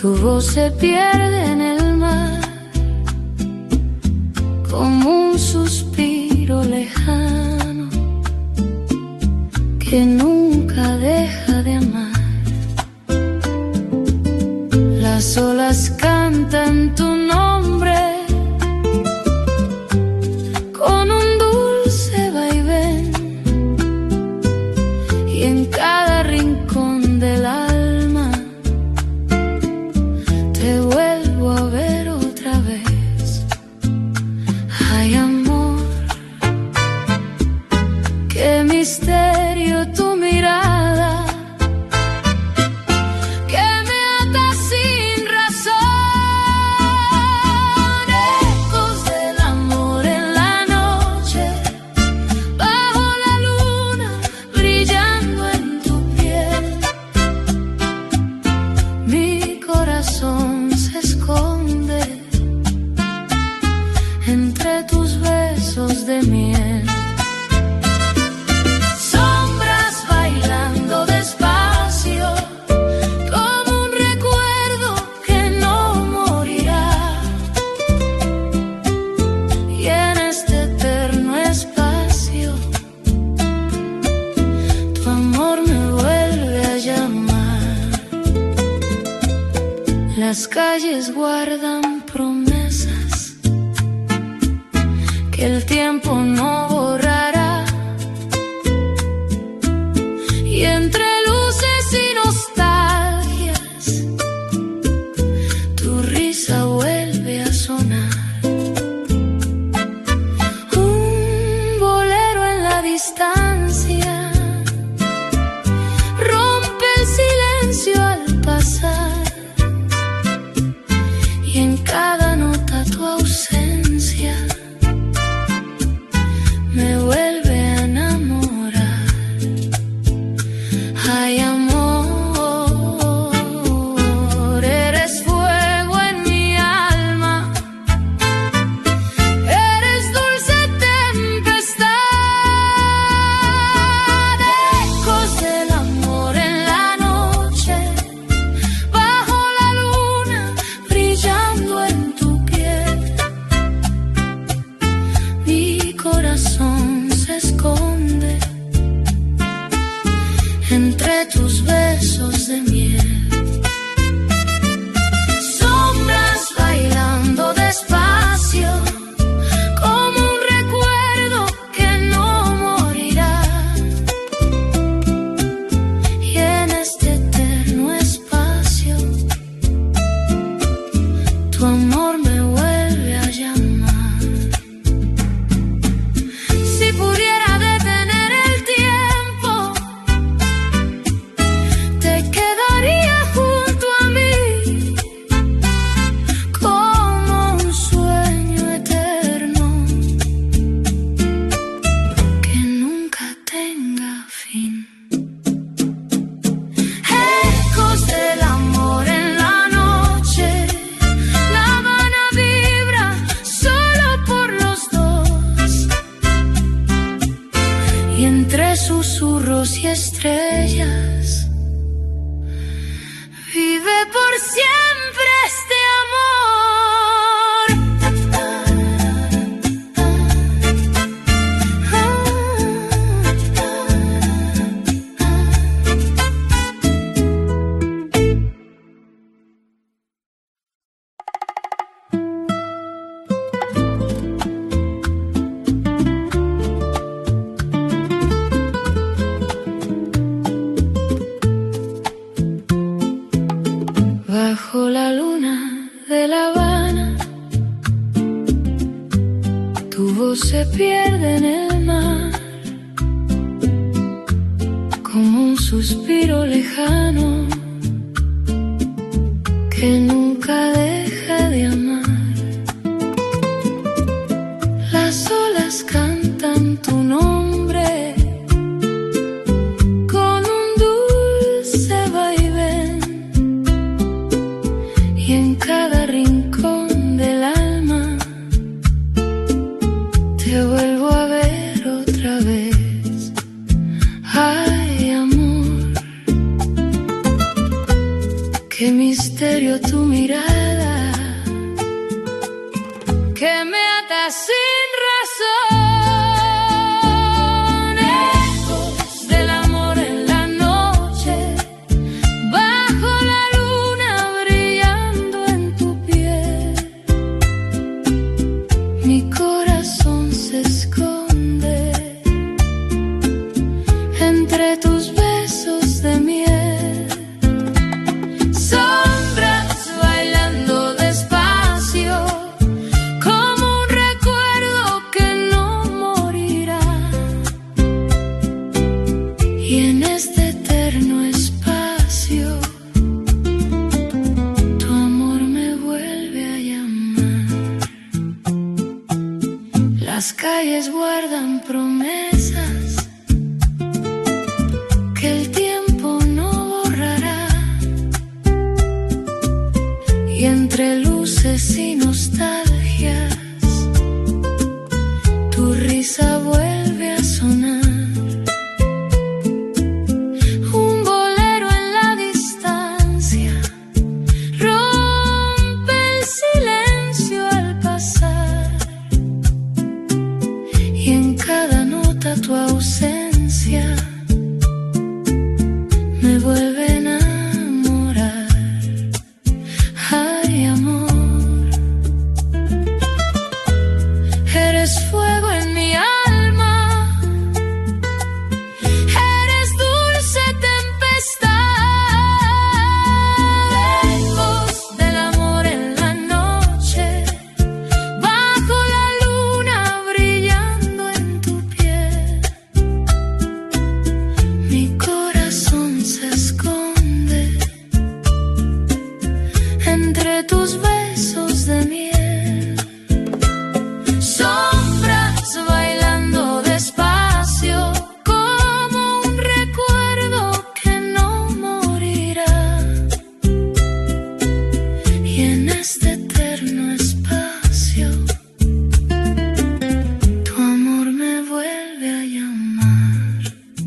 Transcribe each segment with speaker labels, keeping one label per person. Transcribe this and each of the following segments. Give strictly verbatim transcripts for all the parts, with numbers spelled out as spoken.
Speaker 1: Tu voz se pierde en el mar, como un suspiro lejano que nunca deja de amar. Las olas cantan tu nombre con un dulce vaivén, y en cada rincón del alma te vuelvo a ver otra vez. Ay, amor, qué misterio tu mirada, que me ata sin razón. Ecos del amor en la noche, bajo la luna, brillando en tu piel. Mi corazón se esconde entre tus besos de miel. Sombras bailando despacio, como un recuerdo que no morirá. Y en este eterno espacio, tu amor me vuelve a llamar. Las calles guardan promesas que el tiempo no borrará, y entre luces y nostalgias tu risa vuelve a sonar. Un bolero en la distancia rompe el silencio al pasar, y en cada nota tu ausencia me vuelve a enamorar. Ay, amor, eres fuego en mi alma, eres dulce tempestad. Ecos del amor en la noche, bajo la luna, brillando en tu piel. Mi corazón se esconde entre tus besos de miel. Sombras bailando despacio, como un recuerdo que no morirá. Y en este eterno espacio, tu amor me vuelve a llamar. Si pudiera detener el tiempo, te quedaría junto a mí, como un sueño eterno que nunca tenga fin. Ecos del amor en la noche, La Habana vibra solo por los dos, y entre susurros y estrellas vive por siempre este bajo la luna de La Habana. Tu voz se pierde en el mar, como un suspiro lejano que nunca deja de amar. Las olas cantan tu nombre con un dulce vaivén, y en cada rincón del alma te vuelvo a ver otra vez. Ay, amor, Qué misterio tu mirada, que me ata sin razón. Ecos del amor en la noche, bajo la luna brillando en tu piel. Mi corazón se esconde entre tus besos de miel. Las calles guardan promesas que el tiempo no borrará, y entre luces y nostalgias tu risa vuelve a sonar. Un bolero en la distancia rompe el silencio al pasar, y en cada nota tu ausencia me vuelve a enamorar. Ay, amor, eres fuego en mi alma, eres dulce tempestad. Ecos del amor en la noche, bajo la luna brillando en tu piel. Mi corazón se esconde entre tus besos de miel. Sombras bailando despacio, como un recuerdo que no morirá. Y en este eterno espacio tu amor me vuelve a llamar.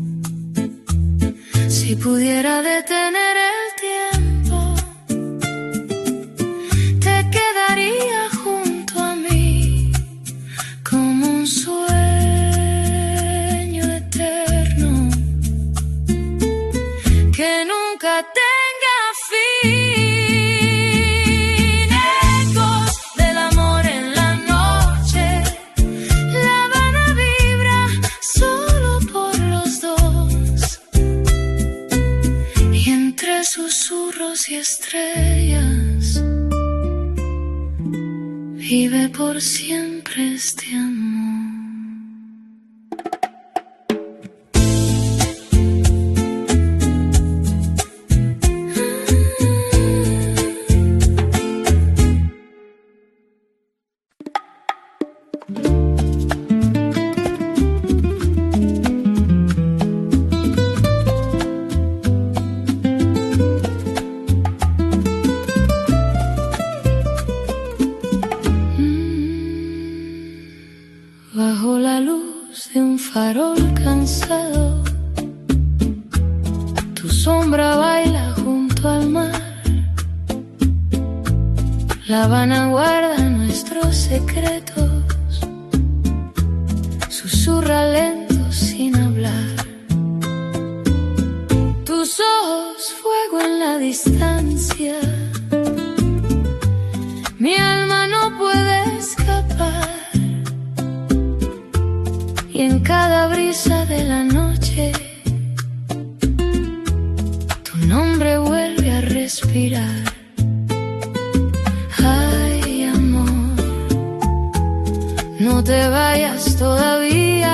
Speaker 1: Si pudiera detener el tiempo, te quedaría junto a mí como un sueño eterno que nunca tenga fin. Ecos del amor en la noche, La Habana vibra solo por los dos, y entre susurros y estrellas vive por siempre este amor. Bajo la luz de un farol cansado, tu sombra baila junto al mar. La Habana guarda nuestros secretos, susurra lento sin hablar. Tus ojos, fuego en la distancia, mi alma no puede escapar. Y en cada brisa de la noche tu nombre vuelve a respirar. Ay, amor, no te vayas todavía,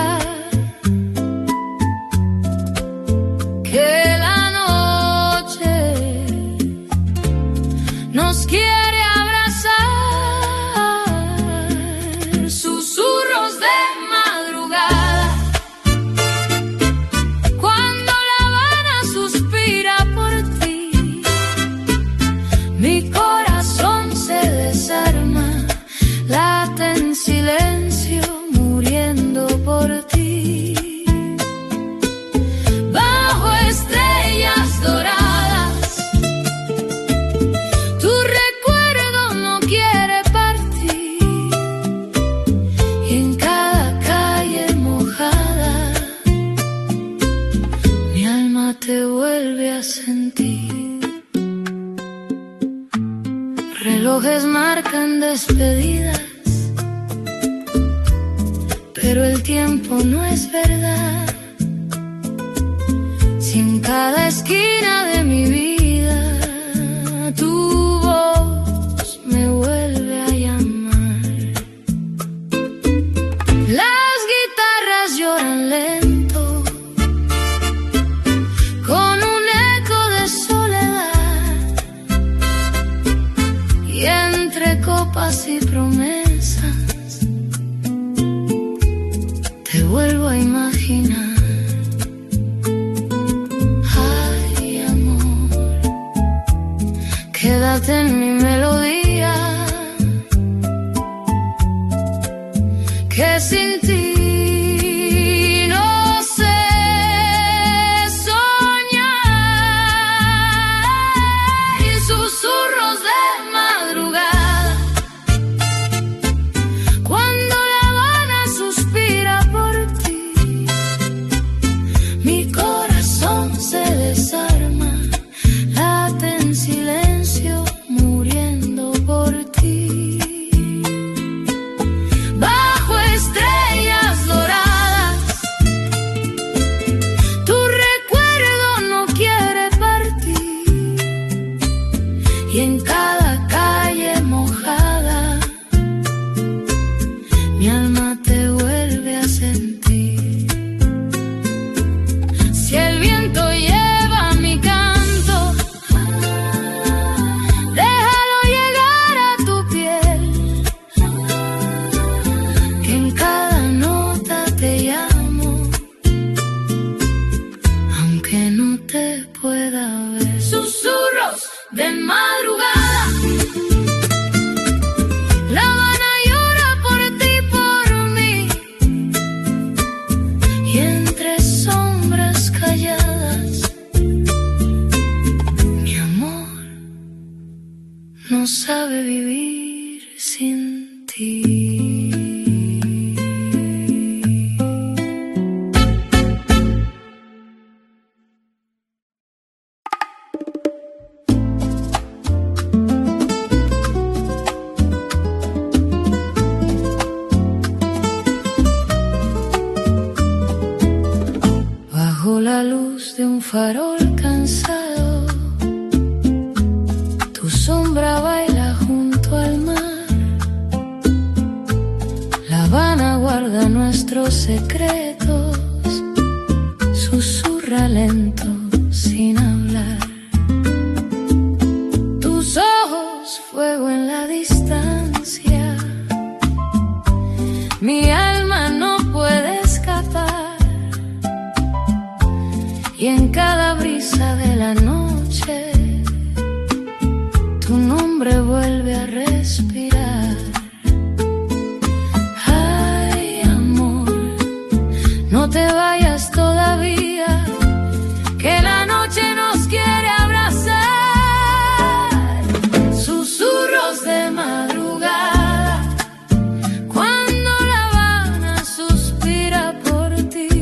Speaker 1: que la noche nos quiere abrazar. Susurros de madrugada, cuando La Habana suspira por ti, mi corazón se desarma, late en silencio muriendo por ti. Bajo estrellas doradas, Relojes marcan despedidas, pero el tiempo no es verdad. Si en cada esquina de mi vida tu voz me vuelve a llamar. Las guitarras lloran lento, con un eco de soledad, y entre copas y promesas te vuelvo a imaginar. Quédate en mi melodía, que sin ti no sé soñar. Y susurros de madrugada, cuando La Habana suspira por ti, mi corazón se desarma, late en silencio, muriendo por ti. Bajo estrellas doradas, tu recuerdo no quiere partir, y en cada calle mojada mi alma te vuelve a sentir. Si el viento lleva mi canto, déjalo llegar a tu piel, que en cada nota te llamo, aunque no te pueda ver. Susurros de madrugada, La Habana llora por ti, por mí, y entre sombras calladas mi amor no sabe vivir sin ti. Bajo la luz de un farol cansado, tu sombra baila junto al mar. La Habana guarda nuestros secretos, susurra lento sin hablar. Tus ojos, fuego en la distancia, mi alma no puede escapar, y en cada brisa de la noche tu nombre vuelve a respirar. Ay, amor, no te vayas todavía, que la noche nos quiere abrazar. Susurros de madrugada, cuando La Habana suspira por ti,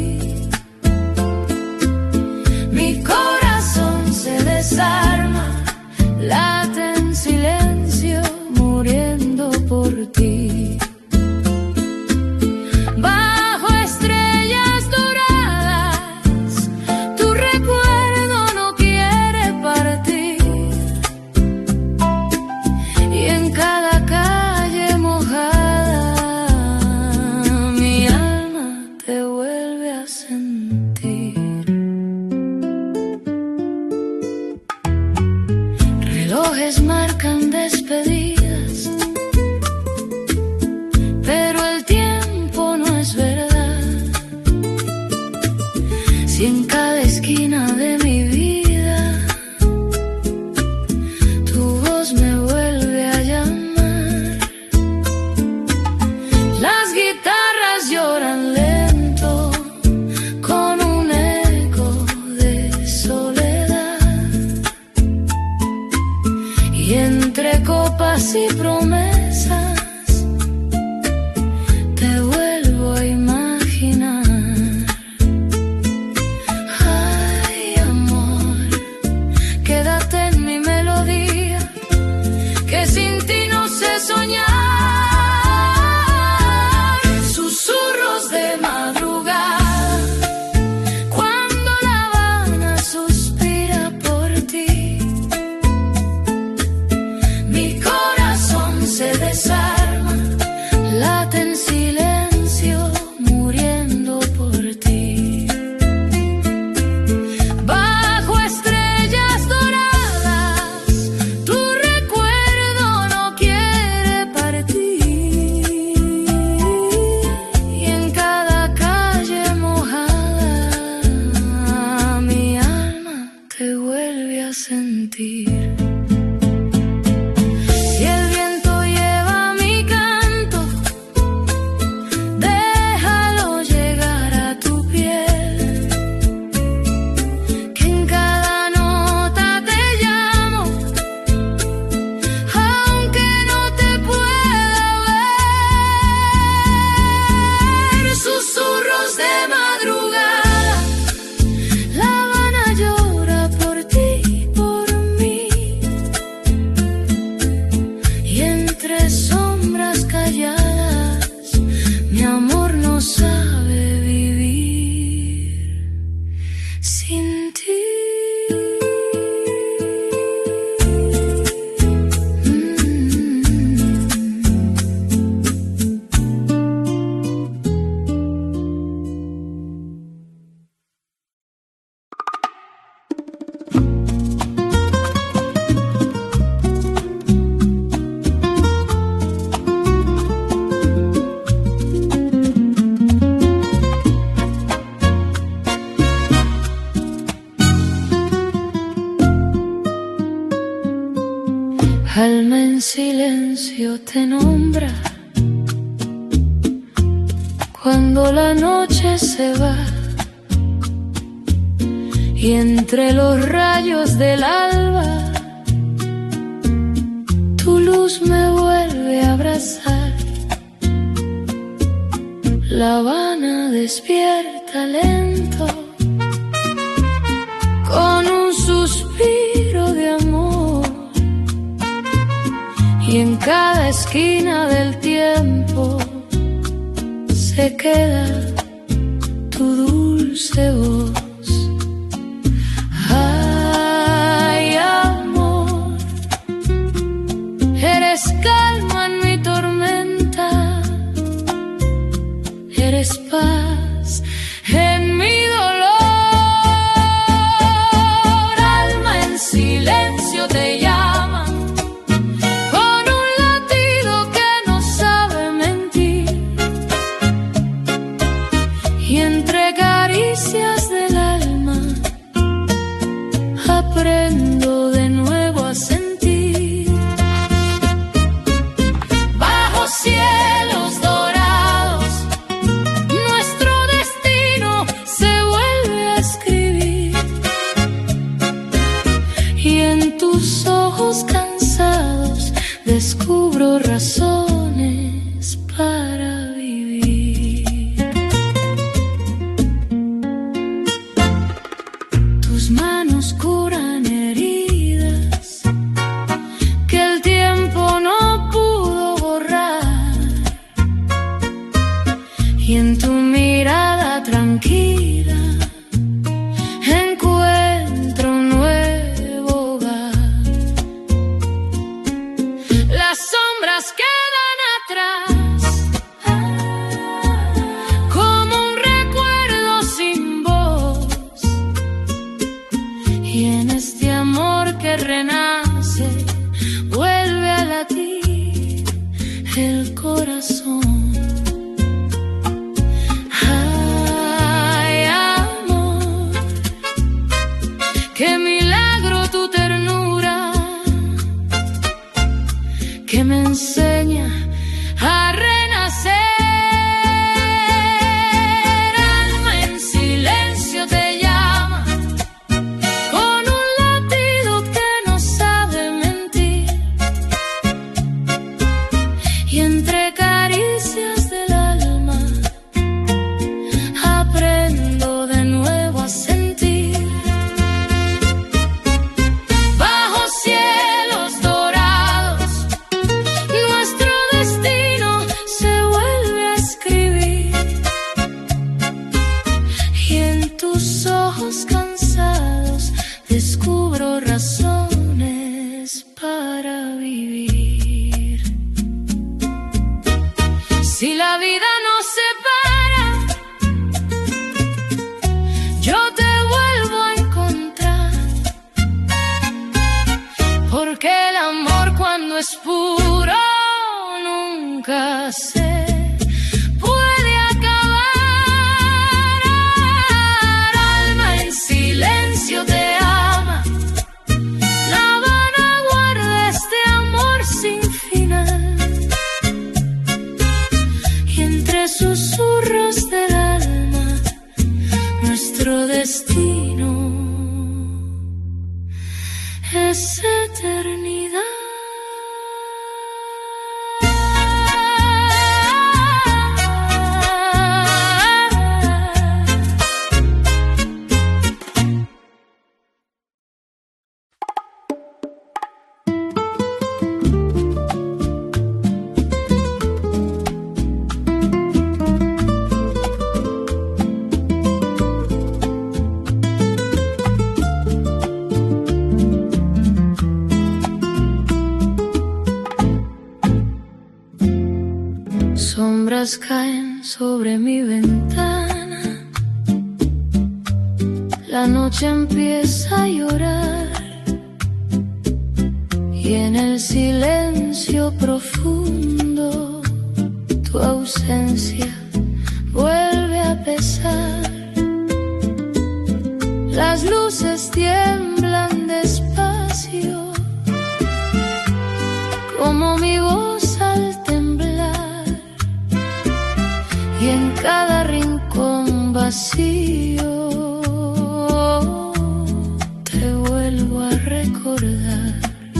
Speaker 1: mi corazón se desarma, late en silencio, muriendo por ti. Bajo estrellas doradas, tu recuerdo no quiere partir, y en cada calle mojada mi alma te vuelve a sentir. Relojes marcan despedidas, pero el tiempo no es verdad. Si en cada esquina de mi vida tu voz me vuelve a llamar. Las guitarras lloran lento, con un eco de soledad, y entre copas y promesas te vuelvo a imaginar. Ay, amor, quédate en mi melodía, que sin se desarma, late en silencio, muriendo por ti. Bajo estrellas doradas, tu recuerdo no quiere partir. Y en cada calle mojada, mi alma te vuelve a sentir. Alma en silencio te nombra cuando la noche se va y entre los rayos del alba tu luz me vuelve a abrazar. La Habana despierta lento con un suspiro de amor. Y en cada esquina del tiempo se queda tu dulce voz. Ay, amor, eres calma en mi tormenta, eres paz en mi dolor. Alma en silencio te llama, del alma aprendo de nuevo a sentir. Bajo cielos dorados nuestro destino se vuelve a escribir. Y en tus ojos cansados descubro razones para curan heridas que el tiempo no pudo borrar. Y en tu mirada tranquila encuentro un nuevo hogar. Las sombras quedan atrás como un recuerdo sin voz. Y en este amor que renace vuelve a latir el corazón. Ay, amor, qué milagro tu ternura que me enseña a renacer. Alma en silencio te llama y entre caricias del alma aprendo de nuevo a sentir. Bajo cielos dorados nuestro destino se vuelve a escribir. Y en tus ojos cansados descubro razones para vivir. Si la vida nos separa, yo te vuelvo a encontrar, porque el amor cuando es puro nunca se puede acabar. Alma en silencio te ama, La Habana guarda este amor sin final, y entre susurros del alma nuestro destino es eternidad. Sombras caen sobre mi ventana, la noche empieza a llorar, y en el silencio profundo tu ausencia vuelve a pesar. Las luces tiemblan despacio, como mi voz al temblar, y en cada rincón vacío te vuelvo a recordar.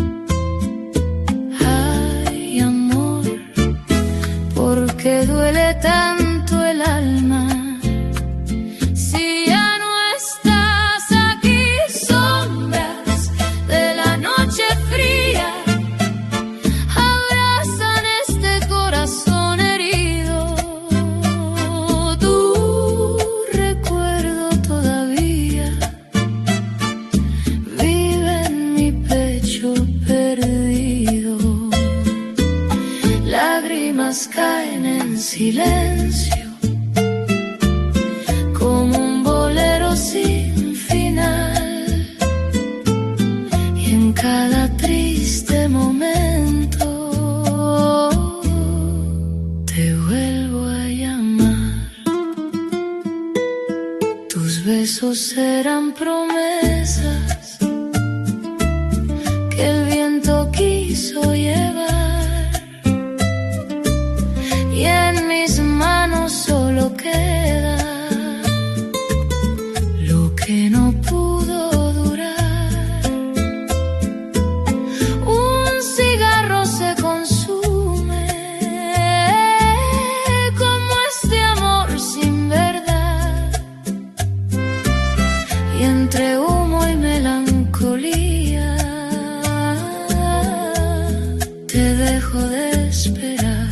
Speaker 1: Ay, amor, ¿por qué duele tanto el alma? Si ya no estás aquí, sombras de la noche fría abrazan este corazón herido. Tu recuerdo todavía vive en mi pecho perdido. Lágrimas caen en silencio, como un bolero sin final, y en cada triste momento te vuelvo a llamar. Tus besos eran promesas que el viento quiso llevar, y en mis manos solo queda lo que no pudo durar. Un cigarro se consume como este amor sin verdad, y entre humo y melancolía te dejo de esperar.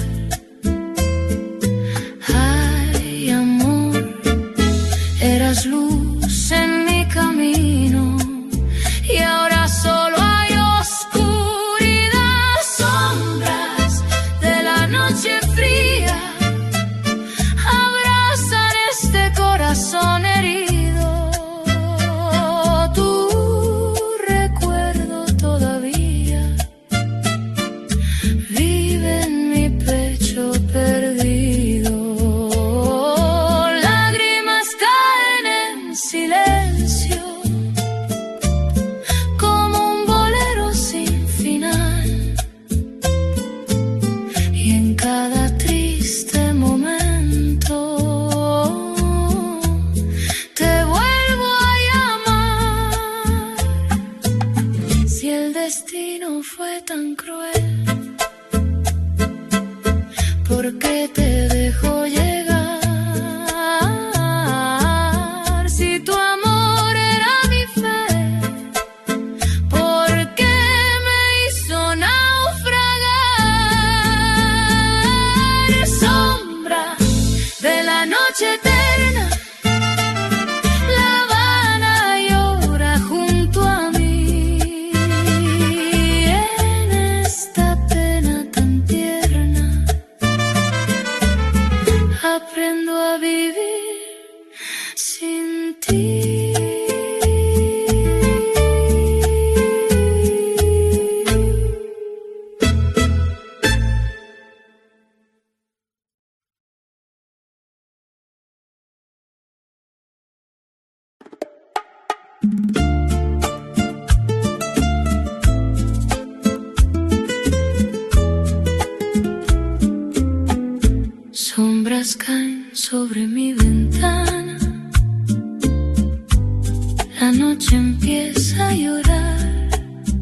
Speaker 1: Ay, amor, eras luz en mi camino, y ahora solo hay oscuridad. Sombras de la noche fría abrazan este corazón herido. Tu recuerdo todavía vive en mi pecho perdido. Lágrimas caen en silencio, como un bolero sin final, y en cada triste momento te vuelvo a llamar. Si el destino fue tan cruel, ¿por qué te dejó llegar? Si tu amor era mi fe, ¿por qué me hizo naufragar? Sombra de la noche eterna, La Habana llora junto a mí, en esta pena tan tierna. sobre mi ventana. La noche empieza a llorar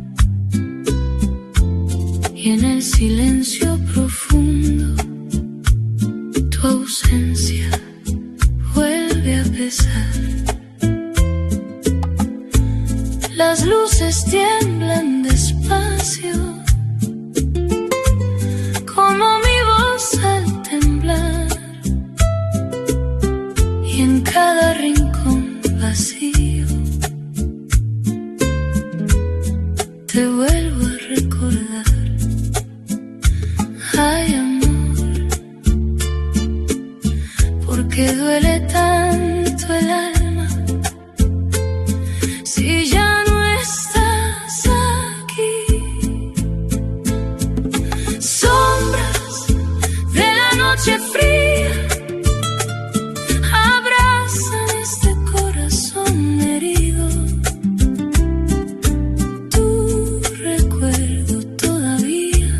Speaker 1: y en el silencio profundo tu ausencia vuelve a pesar. Las luces tiemblan despacio, como mi voz al temblar, y en cada rincón vacío te vuelvo a recordar. Ay, amor, porque duele tanto el alma si ya no estás aquí. Sombras de la noche fría abrazan este corazón herido. Tu recuerdo todavía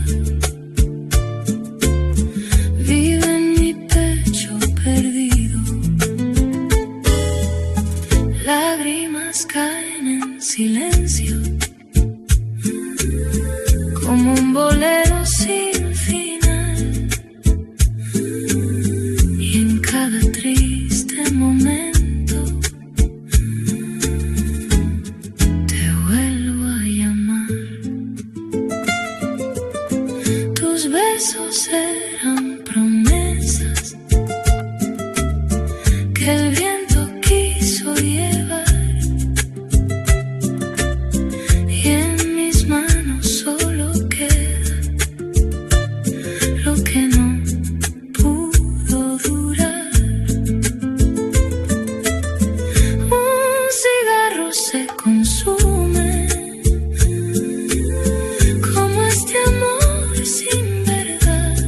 Speaker 1: vive en mi pecho perdido. Lágrimas caen en silencio, como un bolero sin final, y en cada triste momento te vuelvo a llamar. Tus besos eran promesas que el viento quiso llevar, y en mis manos solo queda lo que no pudo durar. Un cigarro se consume como este amor sin verdad,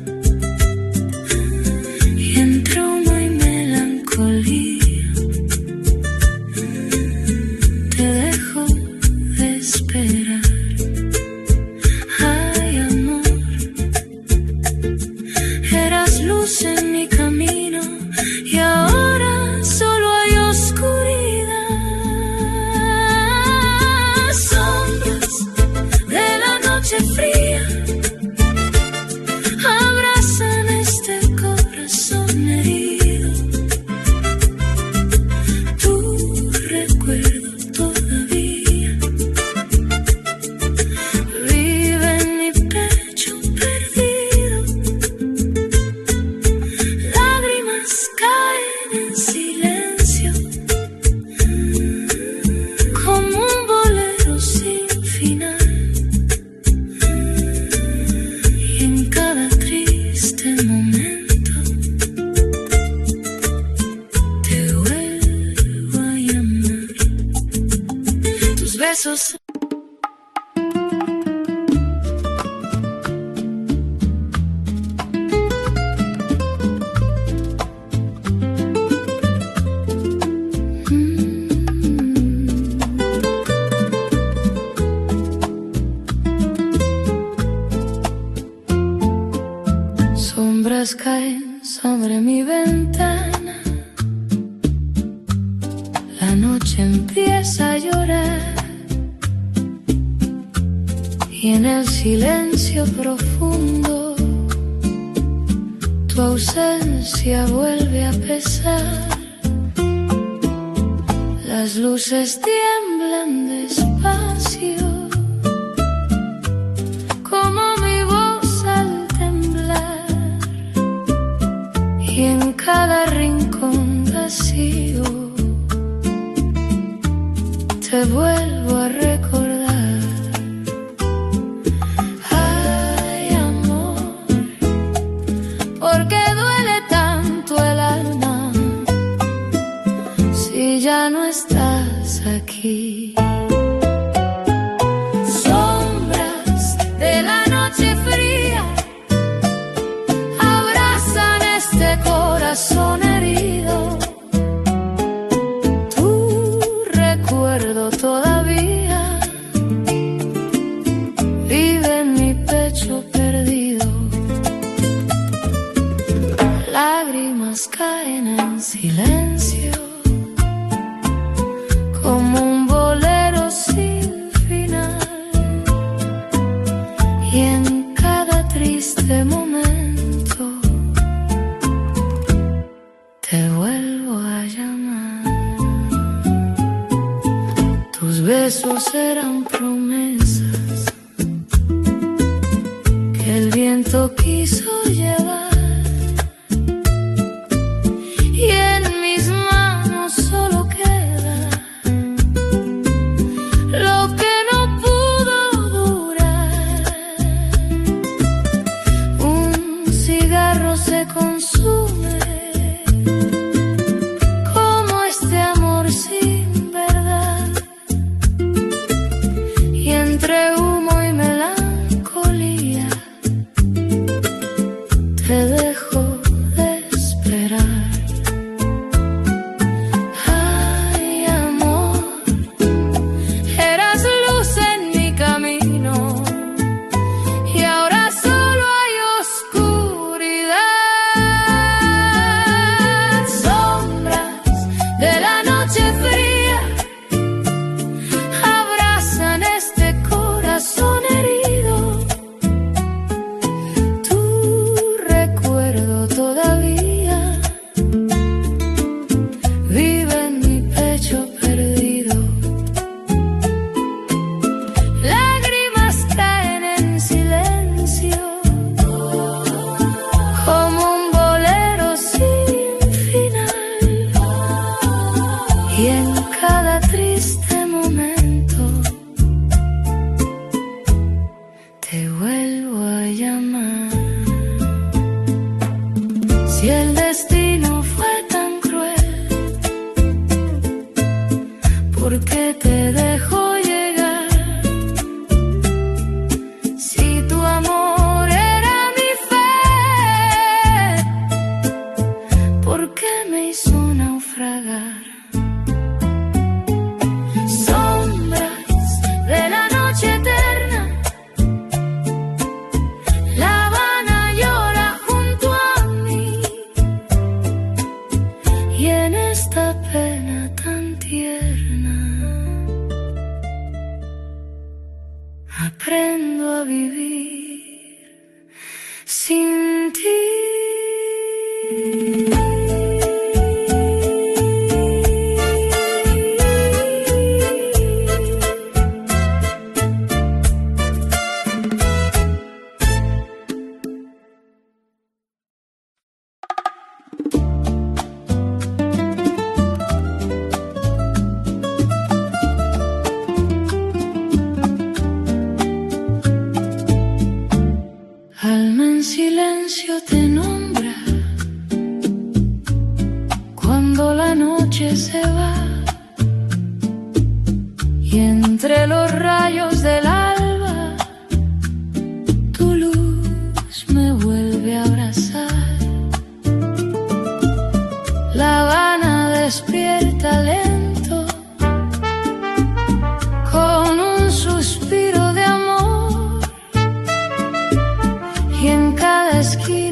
Speaker 1: y entre humo y melancolía te dejo de esperar. Ay, amor, eras luz en mi camino y ahora solo hay oscuridad. Sombras de la noche fría abrazan este corazón herido. Tu recuerdo todavía vive en mi pecho perdido. Lágrimas caen en silencio, como un bolero sin final, y en cada triste momento te vuelvo a llamar. Tus besos. Sombras caen sobre mi ventana, la noche empieza a llorar y en el silencio profundo tu ausencia vuelve a pesar. Las luces tiemblan despacio, como mi voz al temblar, y en cada rincón vacío te vuelvo a recordar. Ay, amor, porque duele tanto el alma si ya no estás aquí. Sombras de la noche fría abrazan este corazón herido. Tu recuerdo todavía vive en mi pecho perdido. Lágrimas caen y en cada triste momento te vuelvo a llamar. Tus besos eran promesas que el viento quiso llevar, y en mis manos solo queda lo que no pudo durar. Un cigarro se consume como este amor sin verdad, y entre humo y melancolía te dejo de esperar. Ay, amor, eras luz en mi camino y ahora solo hay oscuridad. Sombras de la noche fría abrazan este corazón herido. Tu recuerdo todavía vive en mi pecho perdido. Lágrimas caen en silencio como un bolero sin final, y en cada triste momento te vuelvo a llamar. Si el destino fue tan cruel, ¿por qué te dejó llegar? Si tu amor era mi fe, ¿por qué me hizo naufragar? Sombras de la noche eterna, La Habana llora junto a mí, y en esta pena tan tierna aprendo a vivir sin ti. Alma en silencio te nombra cuando la noche se va, y entre los rayos del alba tu luz me vuelve a abrazar. La Habana despierta lento con un suspiro de amor, y en cada esquina